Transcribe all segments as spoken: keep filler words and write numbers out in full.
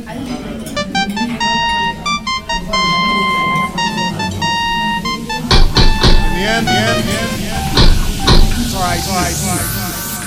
Bien, bien, bien, bien. Sorry, sorry, sorry.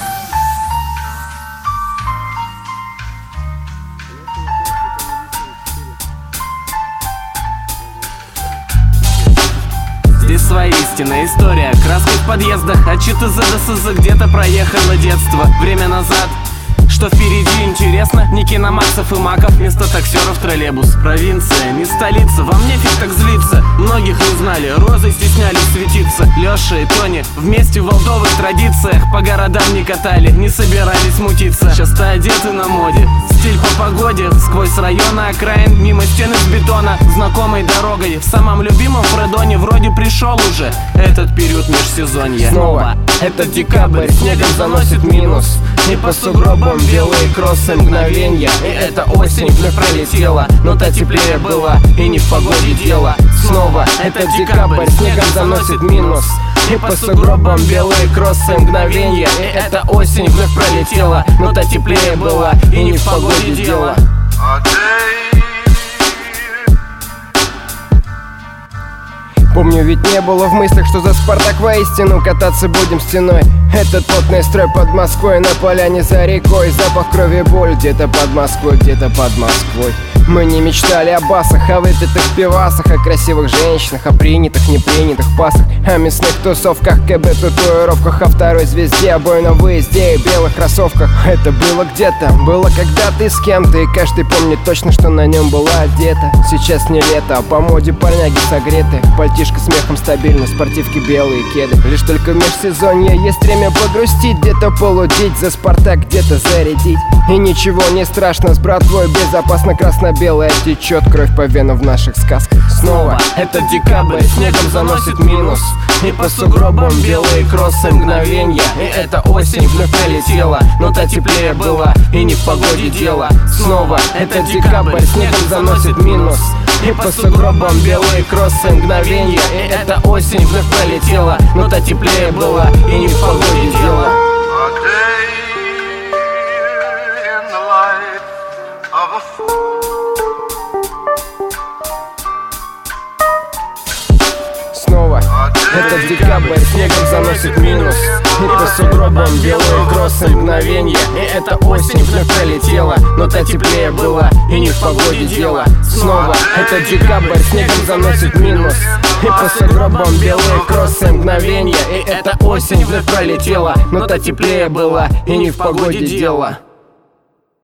Здесь своя истинная история. Краски в подъездах, отчеты за ДСЗ. Где-то проехало детство, время назад. Что впереди, интересно? Не киномаксов и маков, вместо таксеров троллейбус. Провинция, не столица, вам нефиг так злиться. Многих не знали, розы стеснялись светиться. Леша и Тони вместе в олдовых традициях. По городам не катали, не собирались мутиться. Часто одеты на моде, стиль по погоде. Сквозь районы окраин, мимо стены из бетона. Знакомой дорогой, в самом любимом Фредоне. Вроде пришел уже этот период межсезонья. Снова этот декабрь, снегом заносит минус. И по сугробам белые кроссы мгновенья. И эта осень вновь пролетела, но та теплее была, и не в погоде дело. Снова этот декабрь, снегом заносит минус. И по сугробам белые кроссы мгновенья. И эта осень вновь пролетела, но та теплее была, и не в погоде дело. Помню, ведь не было в мыслях, что за Спартак воистину кататься будем стеной. Этот плотный строй под Москвой, на поляне за рекой. Запах крови и боль где-то под Москвой, где-то под Москвой. Мы не мечтали о басах, о выпитых пивасах, о красивых женщинах, о принятых, непринятых пасах, о мясных тусовках, КБ, татуировках, о второй звезде, обои на выезде и белых кроссовках. Это было где-то, было когда-то и с кем-то, и каждый помнит точно, что на нем была одета. Сейчас не лето, а по моде парняги согреты. Пальтишко смехом стабильно, спортивки белые кеды. Лишь только в межсезонье есть время погрустить, где-то полудеть за Спартак, где-то зарядить. И ничего не страшно, с братвой безопасно, красно-белая течет кровь по венам в наших сказках. Снова этот декабрь, снегом заносит минус. И по сугробам белые кроссы мгновенья. И эта осень вновь пролетела, но та теплее была, и не в погоде дело. Снова этот декабрь, снегом заносит минус. И по сугробам белые кроссы мгновенья. И эта осень вновь пролетела, но та теплее была, и не в погоде дело. Снова этот декабрь, снегом заносит минус. И по сугробам белые кроссы мгновенья. И эта осень вновь пролетела, но та теплее была, и не в погоде дело. Снова этот декабрь, снегом заносит минус. И по сугробам белые кроссы мгновенья. И эта осень вновь пролетела, но та теплее была, и не в погоде дело.